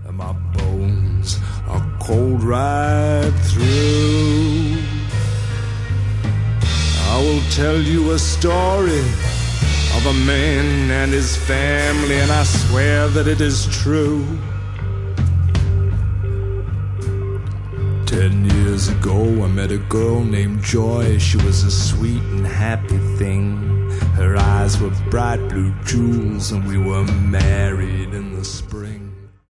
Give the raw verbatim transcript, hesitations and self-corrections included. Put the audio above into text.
and my bones are cold right through. I will tell you a story of a man and his family, and I swear that it is true. Ten years ago I met a girl named Joy. She was a sweet and happy thing. Her eyes were bright blue jewels, and we were married in the spring.